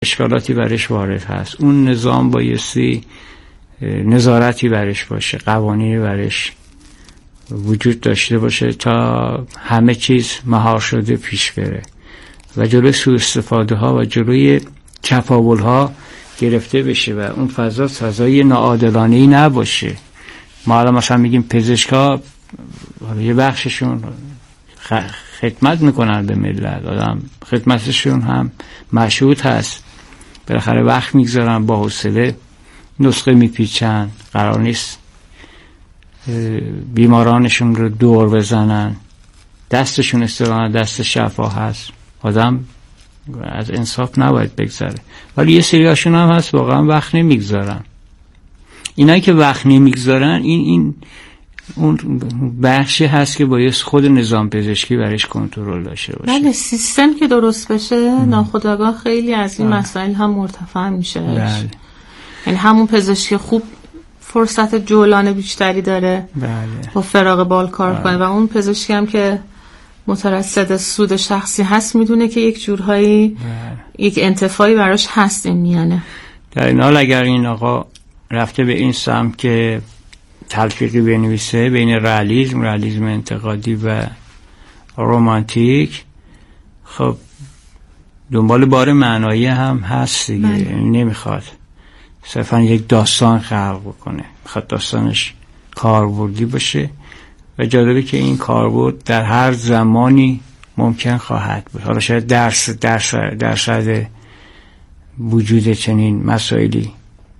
اشکالاتی برش وارد هست، اون نظام بایستی نظارتی برش باشه، قوانینی برش وجود داشته باشه تا همه چیز مهار شده پیش بره و جلوی سوء استفاده ها و جلوی چپاول ها گرفته بشه و اون فضای ناعادلانه‌ای نباشه. ما الان مثلا میگیم پزشکا یه بخششون خدمت میکنن به ملت، آدم خدمتشون هم مشروط هست، بالاخره وقت میگذارن، با حوصله نسخه میپیچن، قرار نیست بیمارانشون رو دور بزنن، دستشون استرانه دست شفا هست، آدم از انصاف نباید بگذره. ولی یه سریاشون هم هست واقعا وقت نمیگذارن. اینایی که وقت نمیگذارن این اون بخشی هست که باید خود نظام پزشکی برش کنترل داشته باشه. بله، سیستم که درست بشه ناخودآگاه خیلی از این مسائل هم مرتفع میشه. بله. یعنی همون پزشکی خوب فرصت جولان بیشتری داره، بله، با فراغ بال کار کنه و اون پزشکی هم که مترصد سود شخصی هست میدونه که یک جورهایی یک انتفاعی براش هست این میانه. در این حال اگر این آقا رفته به این سمت که تلفیقی بنویسه بین رئالیسم انتقادی و رمانتیک، خب دنبال بار معنایی هم هست دیگه. نمیخواد صرفا یک داستان خلق بکنه، میخواد داستانش کاربردی باشه و جالبه که این کاربرد در هر زمانی ممکن خواهد بود. حالا شاید درصد وجود چنین مسائلی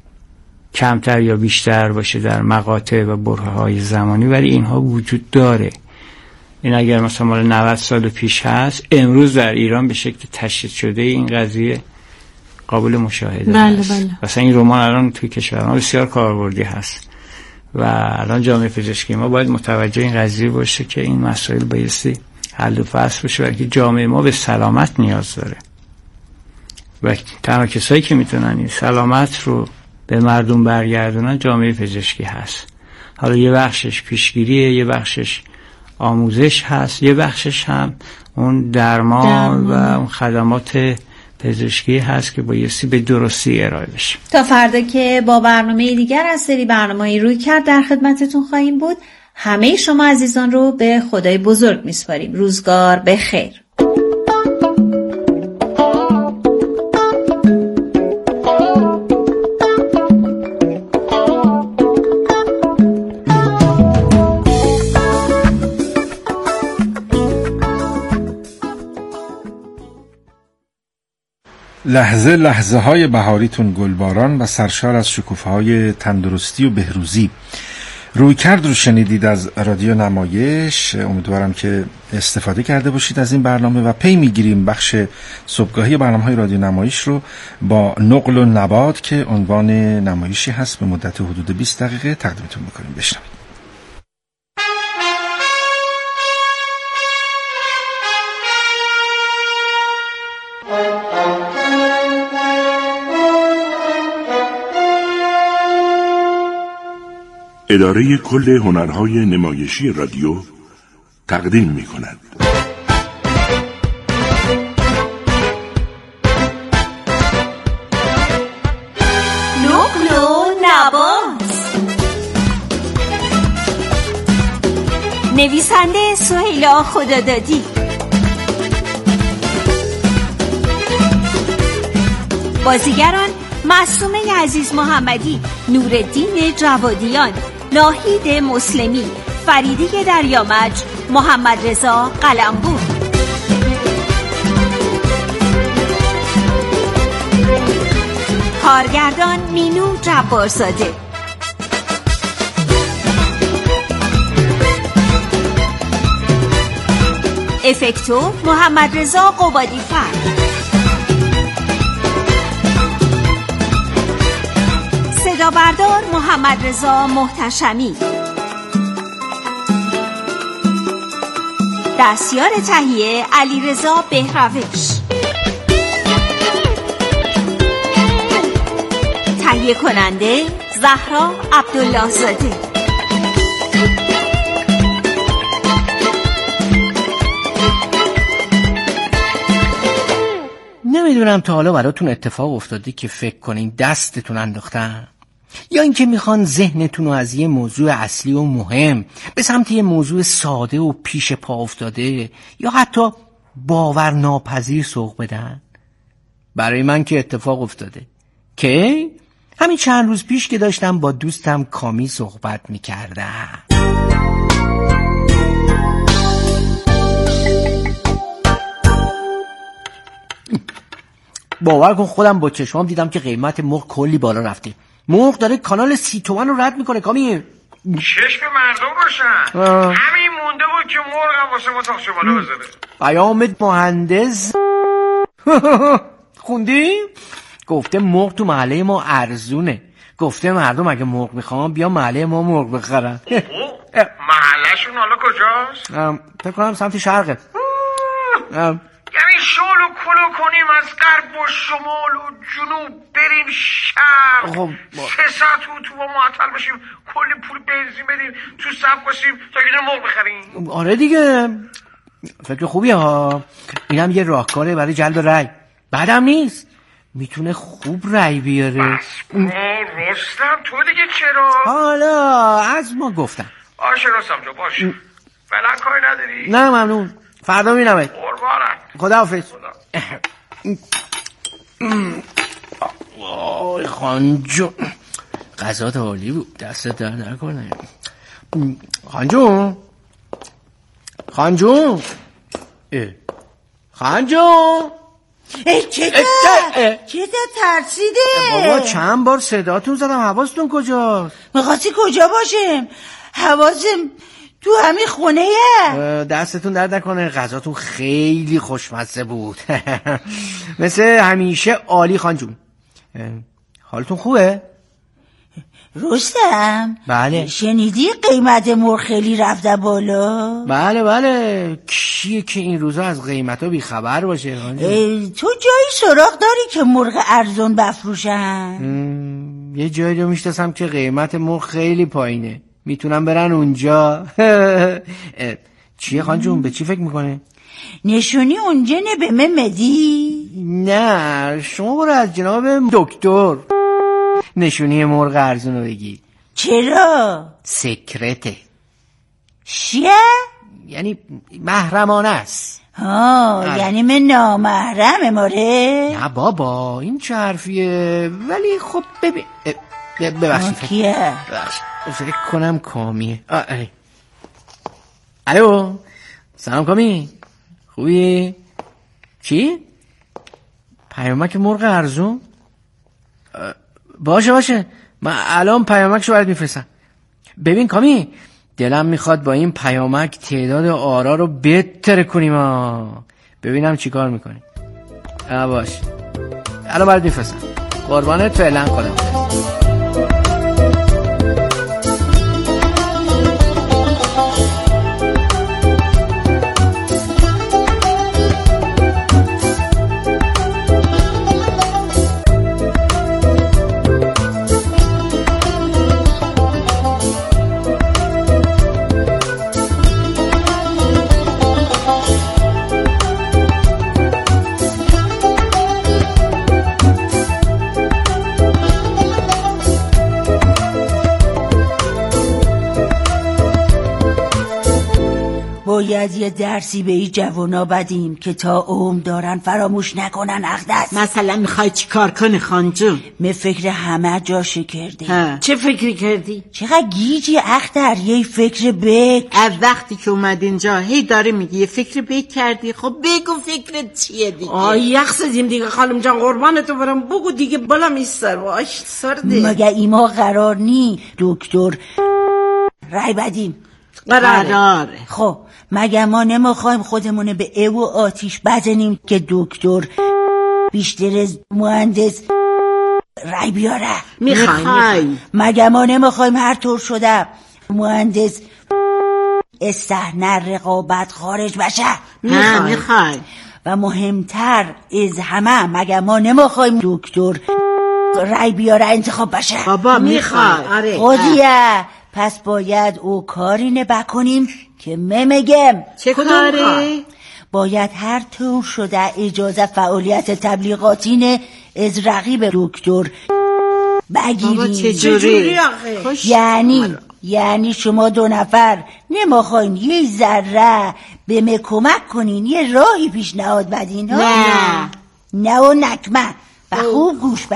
کمتر یا بیشتر باشه در مقاطع و برهه‌های زمانی، ولی اینها وجود داره. این اگر مثلا مال 90 سال پیش هست، امروز در ایران به شکل تشدید شده این قضیه قابل مشاهده است. بله. مثلا این رمان الان توی کشور ما بسیار کاربردی هست و الان جامعه پزشکی ما باید متوجه این قضیه باشه که این مسائل بایستی حل و فصل بشه و که جامعه ما به سلامت نیاز داره و تنها کسایی که میتونن این سلامت رو به مردم برگردونن جامعه پزشکی هست. حالا یه بخشش پیشگیریه، یه بخشش آموزش هست، یه بخشش هم اون درمان و اون خدمات پزشکی هست که بایستی به درستی ارائه بشه. تا فردا که با برنامه دیگر از سری برنامه‌ای رویکرد در خدمتتون خواهیم بود. همه شما عزیزان رو به خدای بزرگ میسپاریم. روزگار بخیر. لحظه های بهاریتون گلباران و سرشار از شکوفه‌های تندرستی و بهروزی. رویکرد رو شنیدید از رادیو نمایش. امیدوارم که استفاده کرده باشید از این برنامه و پی میگیریم بخش صبحگاهی برنامه‌های رادیو نمایش رو با نقل و نبات که عنوان نمایشی هست به مدت حدود 20 دقیقه تقدیمتون می‌کنیم. بشنوید. اداره کل هنرهای نمایشی رادیو تقدیم می کند. نقل و نبات. نویسنده سهیلا خدادادی، بازیگران معصومه عزیز محمدی، نورالدین جوادیان، ناهید مسلمی، فریده دریامج، محمد رضا قلمبو. کارگردان مینو جبارزاده. افکتور محمد رضا قبادی‌فر. صدا بردار محمد رضا محتشمی. دستیار تهیه علیرضا بهروش. تهیه کننده زهرا عبدالله زاده. نمیدونم تا حالا براتون اتفاق افتاده که فکر کنین دستتون انداختن، یا اینکه میخوان ذهنتون رو از یه موضوع اصلی و مهم به سمت یه موضوع ساده و پیش پا افتاده یا حتی باور ناپذیر سوق بدن. برای من که اتفاق افتاده که همین چند روز پیش که داشتم با دوستم کامی صحبت میکردم. باور کن خودم با چشمام دیدم که قیمت مرغ کلی بالا رفته. مرغ داره کانال 30 تومن رو رد میکنه. کامی چشم مردم باشن. همین مونده بود که مرغ هم واسه ما تاخچه بالا بذاره. پیام مهندس خوندی؟ گفته مرغ تو محله ما ارزونه. گفته مردم اگه مرغ میخوام بیا محله ما مرغ بخرن. محلهشون حالا کجاست؟ فکر کنم سمت شرقه. یعنی شل و کلو کنیم از غرب و شمال و جنوب بریم شرق، 3 ساعت تو با معطل بشیم، کلی پول بنزین بدیم، تو صف باشیم تا یه مرغ بخریم. آره دیگه، فکر خوبیه ها. اینم یه راهکاره برای جلب رای. بعدم نیست، میتونه خوب رای بیاره. بس رستم تو دیگه چرا؟ حالا از ما گفتم. باشه رستم جو باشه. فعلا کاری نداری؟ نه ممنون، فردا میرمه. قربانم. خداحافظ. وای خانجون، غذات عالی بود، دستت در نکنه. خانجون خانجون چه ترسیده؟ بابا چند بار صداتون زدم، حواستون کجاست؟ میخواستی کجا باشم؟ حواسم تو همین خونه دستتون درد نکنه، غذاتون خیلی خوشمزه بود. مثل همیشه عالی. خانجون حالتون خوبه؟ رستم بله. شنیدی قیمت مرغ خیلی رفته بالا؟ بله کیه که این روزا از قیمتا بی خبر باشه؟ تو جایی سراغ داری که مرغ ارزون بفروشن؟ یه جایی رو میشناسم که قیمت مرغ خیلی پایینه، میتونم برن اونجا. چیه خانجون، به چی فکر میکنه؟ نشونی اونجا نه به من مدی؟ نه شما برو از جناب دکتر نشونی مرغ ارزون رو بگی. چرا؟ سکرته. چیه؟ یعنی محرمانه است. یعنی من نامحرم ماره؟ نه بابا این چه حرفیه؟ ولی خب ببین ببخشید کیه؟ فکر کنم کامیه. الو سلام کامی، خوبی؟ چی؟ پیامک مرغ ارزون؟ باشه من الان پیامکشو برات میفرستم. ببین کامی، دلم میخواد با این پیامک تعداد آرا رو بهتر کنیم. ببینم چی کار میکنی. باش الان برات میفرستم. قربانت، فعلا خدا. باید یه درسی به این جوانا بدیم که تا عمر دارن فراموش نکنن اقدس. مثلا میخوای چی کار کنی خانجون؟ من فکر همه جاشو کردی. چه فکری کردی؟ چقدر گیجی اختر، یه فکر بک. از وقتی که اومد اینجا هی داره میگی یه فکر بک کردی. خب بگو فکرت چیه دیگه؟ یخصدیم دیگه خانم جان، قربانتو برم بگو دیگه. بالا میستر باش سرده. مگه ایما قرار نی دکتر رای بدیم؟ قراره. خب مگه ما نمیخوایم خودمونه به او آتیش بزنیم که دکتر بیشتر از مهندس رای بیاره؟ میخوایم. مگه ما نمیخوایم هر طور شده مهندس از صحنه رقابت خارج بشه؟ میخوایم. و مهمتر از همه مگه ما نمیخوایم دکتر رای بیاره انتخاب بشه؟ بابا میخوایم. خودیه. پس باید او کاری بکنیم که میگم. چه کاری؟ باید هر طور شده اجازه فعالیت تبلیغاتین از رقیب دکتر بگیریم. بابا چجوری آخه؟ یعنی شما 2 نفر نمیخواین یه ذره به من کمک کنین، یه راهی پیشنهاد بدین؟ نه و نکمه و خوب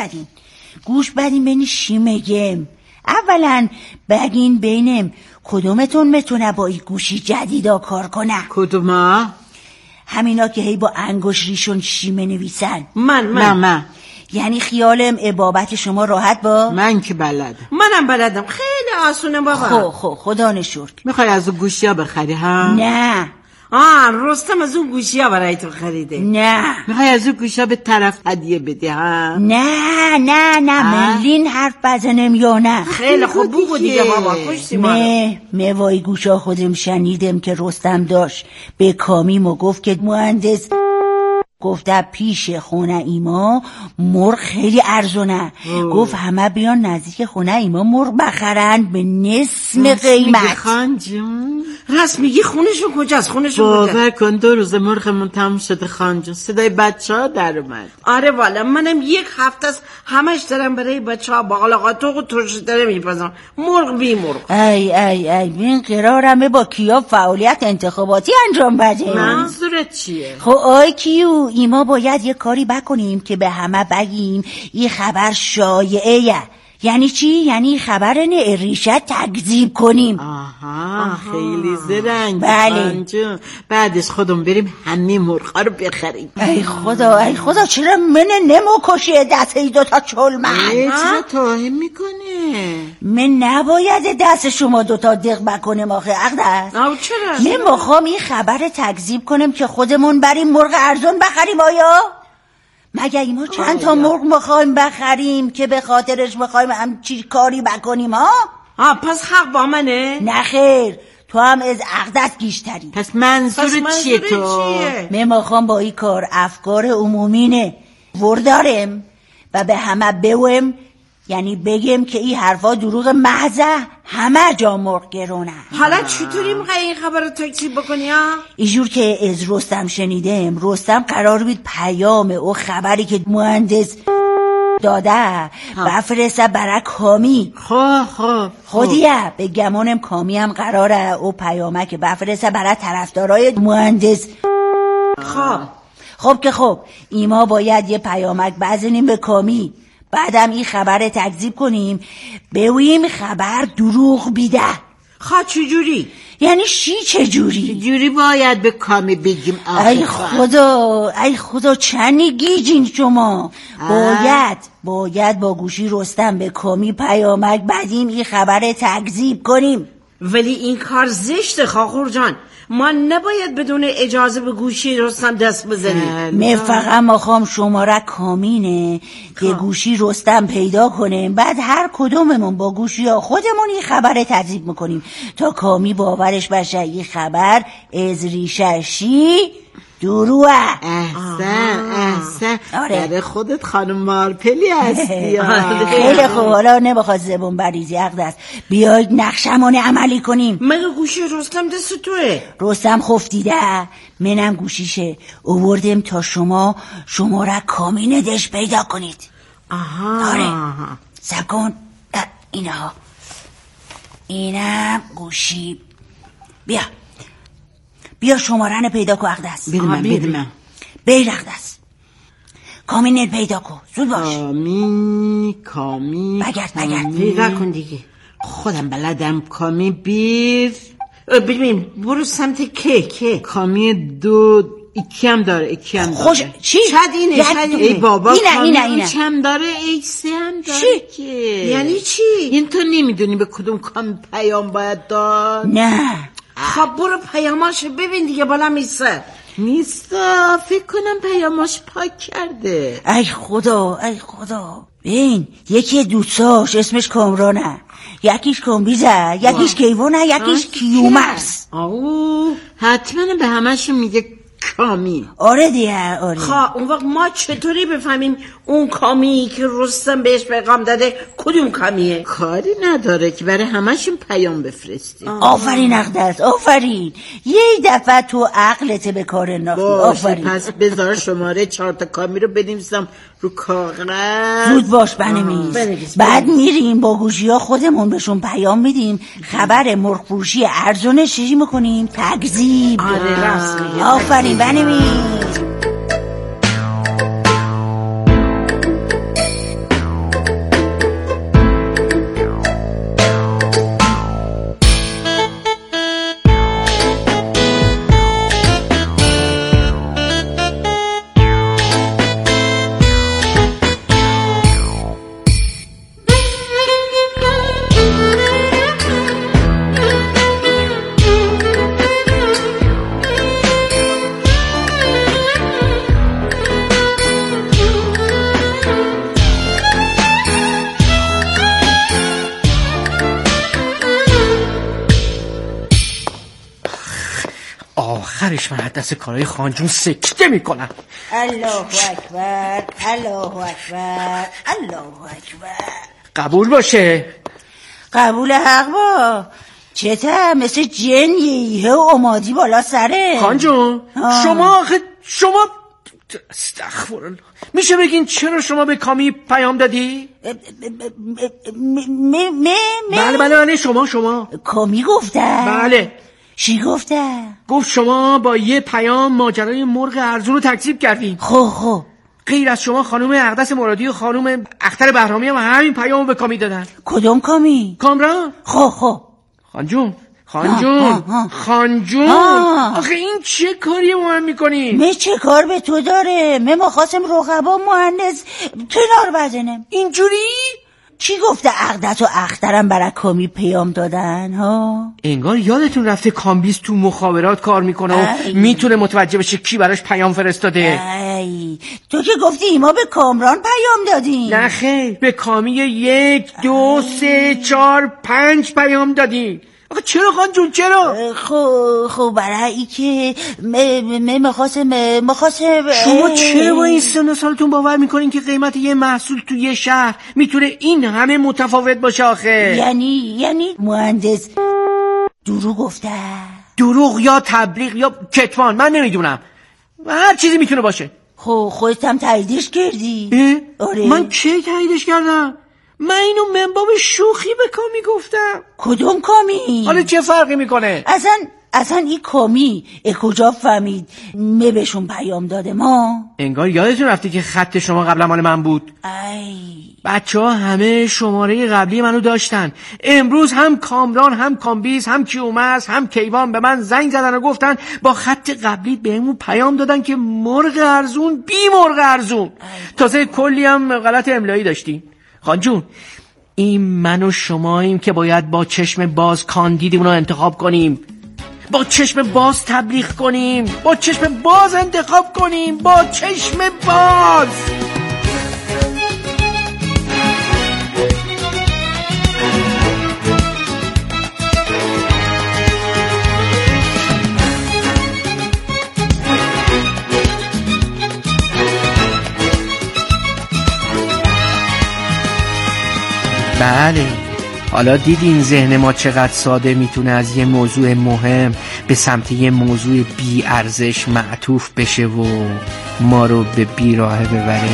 گوش بدین بین چی میگم. اولا بگین بینم کدومتون میتونه با این گوشی جدیدا کار کنه. کدوما؟ همینا که هی با انگوش ریشون شیمه نویسن. من یعنی خیالم بابت شما راحت با؟ من که منم بلدم، خیلی آسونه بابا. خدا نشکر. میخوای از اون گوشی ها بخری ها؟ نه. رستم از اون گوشی ها برای تو خریده. نه. میخوای از اون گوشی ها به طرف هدیه بدی ها؟ نه ملین حرف بزنم یا نه؟ خیلی خوب بگو دیگه بابا، خوشی ما وای گوشا خودم شنیدم که رستم داشت به کامیمو گفت که مهندس گفته پیش خونه ایما مرغ خیلی ارزونه. گفت همه بیان نزدیک خونه ایما مرغ بخرن به نصف قیمت. خان جون راست میگی؟ خونشون کجاست؟ باور کن 2 روز مرغمون تموم شده خان جون، صدای بچه‌ها در اومد. آره والا منم 1 هفته است همش دارم برای بچه‌ها باقلا قاطق و ترش داره میپزم، مرغ بی مرغ. ای من قرارمه با کیا فعالیت انتخاباتی انجام بدیم. منظورت چیه؟ خب آی کیو، ایما باید یه کاری بکنیم که به همه بگیم این خبر شایعه. یعنی چی؟ یعنی خبر ریشه تکذیب کنیم. خیلی زرنگ. بله. بعدش خودمون بریم همه مرغا رو بخریم. ای خدا چرا من نموکشی دست ای 2 تا چلمن؟ چرا توهین میکنه؟ من نباید دست شما 2 تا دق بکنم آخه اقدس. چرا؟ من میخوام این خبر تکذیب کنم که خودمون بریم مرغ ارزون بخریم. آیا مگه ایما چند تا مرغ میخوایم بخریم که به خاطرش میخوایم همچی کاری بکنیم ها؟ پس حق با منه؟ نه خیر، تو هم از عقدت گیشتری. پس منظور چیه تو؟ من میخوام با این کار افکار عمومینه وردارم و به همه بویم، یعنی بگم که این حرفا دروغ محضه، همه جا مرغ گرونه. حالا چطوری میخوای این خبر رو تکذیب بکنی ها؟ اینجور که از رستم شنیدم، رستم قرار بود پیام او خبری که مهندس داده بفرسته برای کامی. خودیه به گمانم کامی هم قراره او پیامه که بفرسته برای طرفدارای مهندس. خب ایما باید یه پیامک بزنیم به کامی، بعدم این خبر تکذیب کنیم، بویم خبر دروغ بیده. چجوری؟ یعنی چجوری باید به کامی بگیم؟ ای خدا چنی گیجین شما. باید با گوشی رستم به کامی پیامک بدیم این خبر تکذیب کنیم. ولی این کار زشته خاخور جان، ما نباید بدون اجازه به گوشی رستم دست بزنیم. من فقط میخوام شماره کامینه که گوشی رستم پیدا کنیم، بعد هر کدوممون با گوشی ها خودمون این خبر تکذیب میکنیم تا کامی باورش بشه این خبر از ریششی دروه. احسن. برای خودت خانم مارپلی هستی. خیلی خوب، حالا نمیخواد زبون بریزی اقدس، بیاید نقشمون عملی کنیم. مگه گوشی رستم دست توه؟ رستم خفتیده، منم گوشیشه اووردم تا شما را کامین دش پیدا کنید. سب کن، اینم گوشی. بیا شمارن پیدا کو اقدس. بدم بیر اقدس، کامین پیدا کو، زود باش. کامی بگرد پیدا کن دیگه، خودم بلدم. کامی بیر ببین برو سمت که کامی 2 ایکی هم داره. خوش چی؟ شاید اینه. ای بابا اینه ایک هم داره، ایک 3 هم داره. چی؟ یعنی چی؟ این تو نمیدونی به کدوم کامی پیام باید داد؟ نه. خب برو پیاماشو ببین دیگه، بالا نیست. فکر کنم پیاماش پاک کرده. ای خدا ببین، یکی دوستاش اسمش کامرانه، یکیش کامبیزه، یکیش کیوانه، یکیش کیومرس. حتما به همشون میگه کامی. آره دیگه. اون وقت ما چطوری بفهمیم اون کامی که رستم بهش پیغام داده کدوم کامیه؟ کاری نداره که برای همشون پیام بفرستی. آفرین اقدس، آفرین. یه دفعه تو عقلت به کار انداختی. آفرین. پس بذار شماره 4 تا کامی رو بنویسم رو کاغذ. زود باش بنویس. بعد میریم با گوشی‌ها خودمون بهشون پیام میدیم، خبر مرغ فروشی ارزون چیزی میکنیم، تکذیب. آره راست میگی. آفرین بنویس. آخرش من دست کارهای خانجون سکته میکنم. الله اکبر، الله اکبر، الله اکبر. قبول باشه. قبول حق با. چته مثل جنیه و امادی بالا سره. خانجون شما استغفرالله، میشه بگین چرا شما به کامی پیام دادی؟ بله شما کامی گفته؟ بله. چی گفته؟ گفت شما با یه پیام ماجرای مرغ ارزون رو تکذیب کردین. خب غیر از شما خانم اقدس مرادی و خانم اختر بهرامی هم همین پیامو به کامی دادن. کدوم کامی؟ کامران. خب خانجون آخه این چه کاریه با من میکنی؟ چه کار به تو داره؟ ما خواستم رقبا مهندس کنار بزنم. اینجوری؟ چی گفته اقدس و اخترم برای کامی پیام دادن ها؟ انگار یادتون رفته کامبیز تو مخابرات کار میکنه و میتونه متوجه بشه کی براش پیام فرستاده. تو که گفتی ما به کامران پیام دادیم. نه خیر، به کامی 1 2 3 4 5 پیام دادیم. آقا چرا خانجون چرا؟ خب برای ای که مخواستم شما چرا با این سن و سالتون باور میکنین که قیمت یه محصول تو یه شهر میتونه این همه متفاوت باشه آخه؟ یعنی مهندس دروغ گفته؟ دروغ یا تبلیغ یا کتمان، من نمیدونم، هر چیزی میتونه باشه. خودت هم تاییدش کردی؟ آره. من کی تاییدش کردم؟ من اینو منباب شوخی به کامی گفتم. کدوم کامی؟ حالا چه فرقی میکنه؟ اصلا این کامی کجا فهمید بهشون پیام داده ما؟ انگار یادتون رفته که خط شما قبلا مال من بود. بچه‌ها همه شماره قبلی منو داشتن. امروز هم کامران هم کامبیز هم کیومرث هم کیوان به من زنگ زدن و گفتن با خط قبلی بهمون پیام دادن که مرغ ارزون بی مرغ ارزون. تازه کلی هم غلط املایی داشتیم. خانجون این من و شماییم که باید با چشم باز کاندیدمون رو انتخاب کنیم، با چشم باز تبلیغ کنیم، با چشم باز انتخاب کنیم، با چشم باز. بله، حالا دیدین ذهن ما چقدر ساده میتونه از یه موضوع مهم به سمت یه موضوع بی ارزش معطوف بشه و ما رو به بیراهه ببره.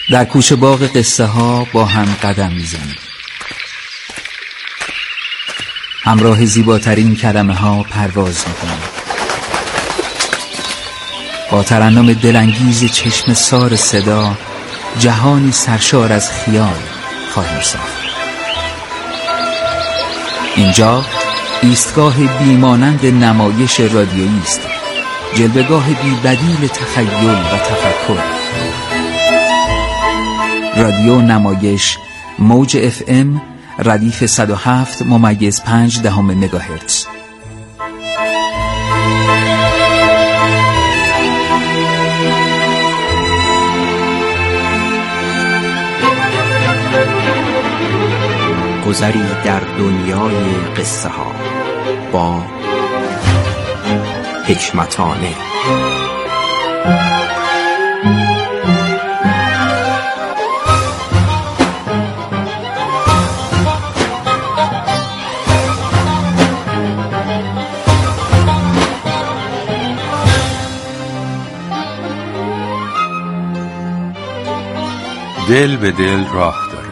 در کوچه باغ قصه ها با هم قدم میزنیم. همراه زیباترین کلمه ها پرواز میکنیم. با ترنم دلانگیز چشم سار صدا جهانی سرشار از خیال خواهیم ساخت. اینجا ایستگاه بیمانند نمایش رادیویی است، جلوه‌گاه بی‌بدیل تخیل و تفکر. رادیو نمایش موج FM ردیف 107.5 مگاهرتز. گذری در دنیای قصه ها با حکمتانه. دل به دل راه داره.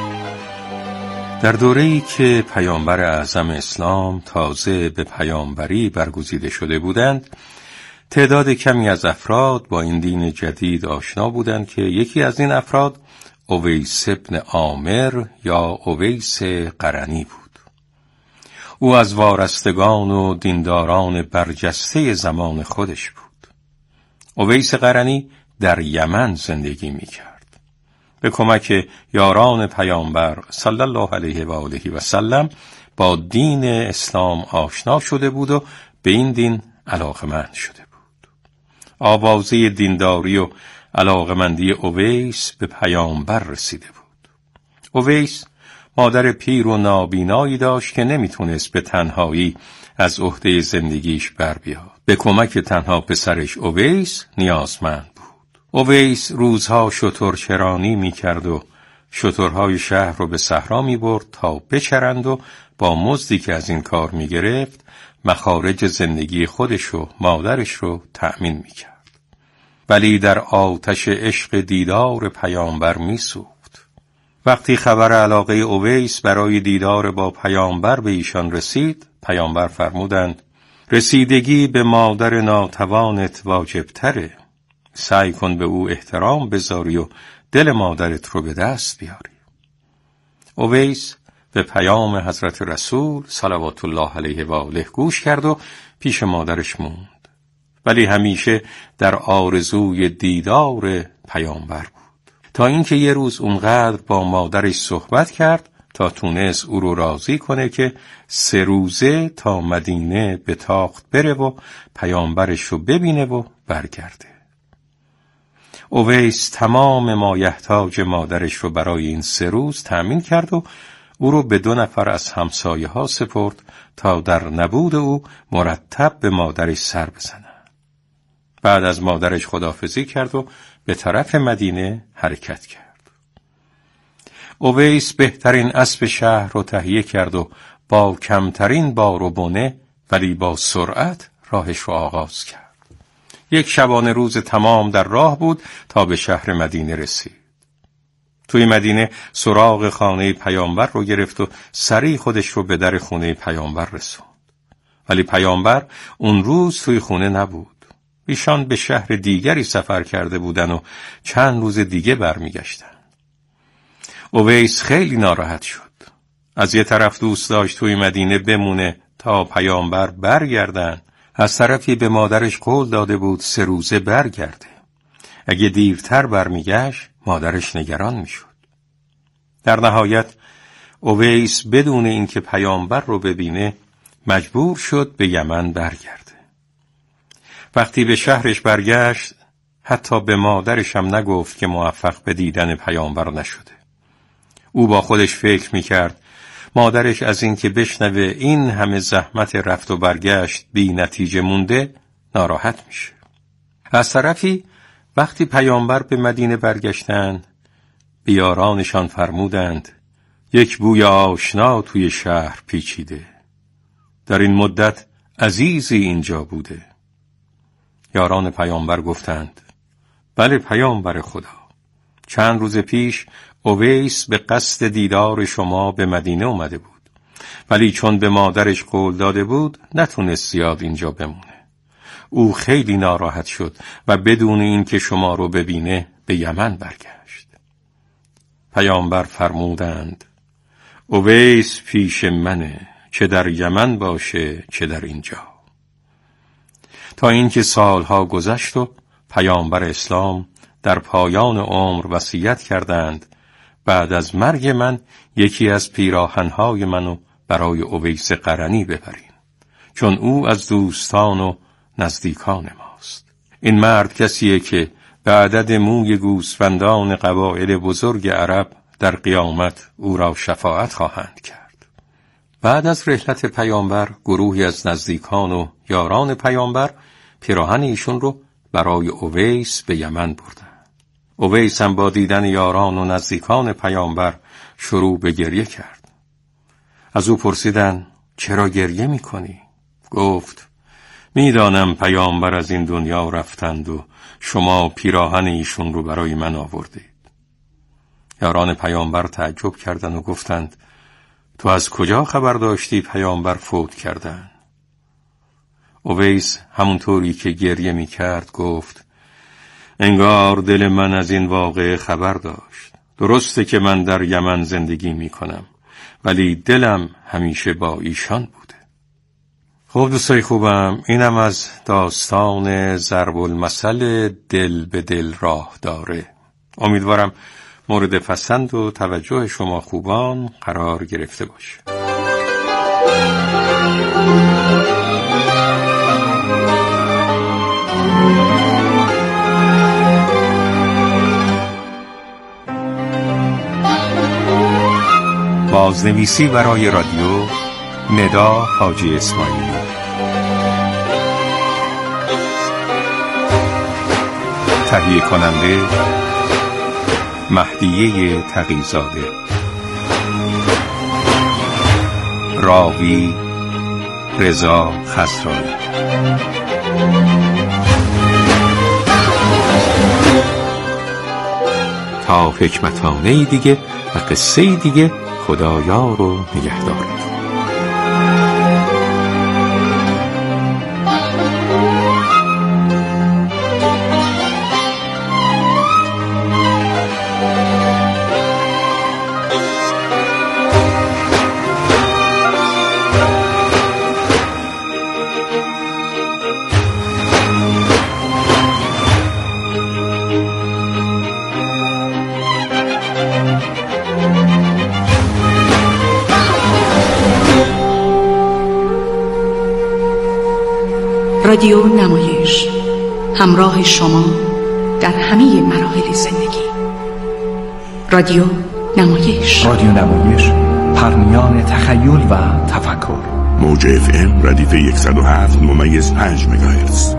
در دوره‌ای که پیامبر اعظم اسلام تازه به پیامبری برگزیده شده بودند، تعداد کمی از افراد با این دین جدید آشنا بودند که یکی از این افراد اویس ابن عامر یا اویس قرنی بود. او از وارستگان و دینداران برجسته زمان خودش بود. اویس قرنی در یمن زندگی می‌کرد. به کمک یاران پیامبر صلی الله علیه و آله و سلم با دین اسلام آشنا شده بود و به این دین علاقمند شده بود. آوازه دینداری و علاقمندی اویس به پیامبر رسیده بود. اویس مادر پیر و نابینایی داشت که نمیتونست به تنهایی از عهده زندگیش بر بیاد. به کمک تنها پسرش اویس نیازمند. اویس روزها شترچرانی می‌کرد و شترهای شهر رو به صحرا می‌برد تا بچرند و با مزدی که از این کار می‌گرفت مخارج زندگی خودش و مادرش رو تأمین می‌کرد. ولی در آتش عشق دیدار پیامبر می‌سوخت. وقتی خبر علاقه اویس برای دیدار با پیامبر به ایشان رسید، پیامبر فرمودند رسیدگی به مادر ناتوانت واجب‌تره. سعی کن به او احترام بذاری و دل مادرت رو به دست بیاری. اویس به پیام حضرت رسول صلوات الله علیه و آله گوش کرد و پیش مادرش موند. ولی همیشه در آرزوی دیدار پیامبر بود. تا اینکه یه روز اونقدر با مادرش صحبت کرد تا تونست او رو راضی کنه که 3 روزه تا مدینه به تاخت بره و پیامبرش رو ببینه و برگرده. اویس تمام مایحتاج مادرش رو برای این 3 روز تأمین کرد و او رو به 2 نفر از همسایه ها سپرد تا در نبود او مرتب به مادرش سر بزنن. بعد از مادرش خداحافظی کرد و به طرف مدینه حرکت کرد. اویس بهترین اسب شهر رو تهیه کرد و با کمترین بار و بنه ولی با سرعت راهش رو آغاز کرد. 1 شبانه روز تمام در راه بود تا به شهر مدینه رسید. توی مدینه سراغ خانه پیامبر رو گرفت و سریع خودش رو به در خونه پیامبر رسوند. ولی پیامبر اون روز توی خونه نبود. ایشان به شهر دیگری سفر کرده بودن و چند روز دیگه برمیگشتن. اویس خیلی ناراحت شد. از یه طرف دوست داشت توی مدینه بمونه تا پیامبر برگردن، از طرفی به مادرش قول داده بود 3 روزه برگرده. اگه دیرتر برمیگشت مادرش نگران میشد. در نهایت اویس بدون اینکه پیامبر رو ببینه مجبور شد به یمن برگرده. وقتی به شهرش برگشت حتی به مادرش هم نگفت که موفق به دیدن پیامبر نشده. او با خودش فکر میکرد مادرش از این که بشنوه این همه زحمت رفت و برگشت بی نتیجه مونده ناراحت میشه. از طرفی وقتی پیامبر به مدینه برگشتند بیارانشان فرمودند یک بوی آشنا توی شهر پیچیده. در این مدت عزیزی اینجا بوده. یاران پیامبر گفتند بله پیامبر خدا، چند روز پیش اویس به قصد دیدار شما به مدینه اومده بود، ولی چون به مادرش قول داده بود نتونست زیاد اینجا بمونه. او خیلی ناراحت شد و بدون این که شما رو ببینه به یمن برگشت. پیامبر فرمودند اویس پیش منه، چه در یمن باشه چه در اینجا. تا اینکه سالها گذشت و پیامبر اسلام در پایان عمر وصیت کردند بعد از مرگ من یکی از پیراهنهای منو برای اویس قرنی ببرین، چون او از دوستان و نزدیکان ماست. این مرد کسیه که به عدد موی گوسفندان قبایل بزرگ عرب در قیامت او را شفاعت خواهند کرد. بعد از رحلت پیامبر گروهی از نزدیکان و یاران پیامبر پیراهن ایشون رو برای اویس به یمن بردن. اویس هم با دیدن یاران و نزدیکان پیامبر شروع به گریه کرد. از او پرسیدن چرا گریه میکنی؟ گفت میدانم پیامبر از این دنیا رفتند و شما پیراهن ایشون رو برای من آوردید. یاران پیامبر تعجب کردند و گفتند تو از کجا خبر داشتی پیامبر فوت کردن؟ اویس همونطوری که گریه میکرد گفت انگار دل من از این واقعه خبر داشت. درسته که من در یمن زندگی میکنم ولی دلم همیشه با ایشان بوده. خب دوستای خوبم، اینم از داستان ضرب المثل دل به دل راه داره. امیدوارم مورد پسند و توجه شما خوبان قرار گرفته باشه. بازنویسی برای رادیو ندا حاجی اسماعیلی، تهیه کننده مهدیه تقی‌زاده، راوی رضا خسرایی. تا حکمتانه دیگه و قصه دیگه، خدایا رو نگهدار. رادیو نمایش، همراه شما در همه مراحل زندگی. رادیو نمایش، رادیو نمایش، پرمیان تخیل و تفکر. موج FM ردیف 107.5 مگاهرتز.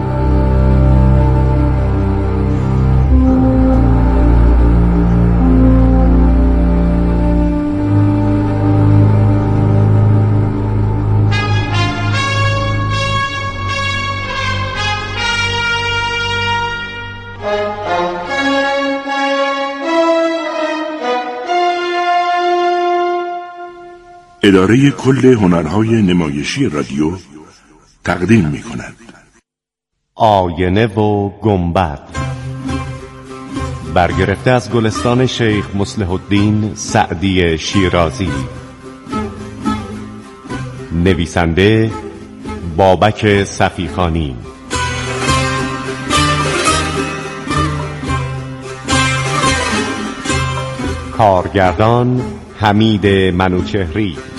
اداره کل هنرهای نمایشی رادیو تقدیم می کند آینه و گنبد، برگرفته از گلستان شیخ مصلح الدین سعدی شیرازی. نویسنده بابک صفیخانی. کارگردان حمید منوچهری.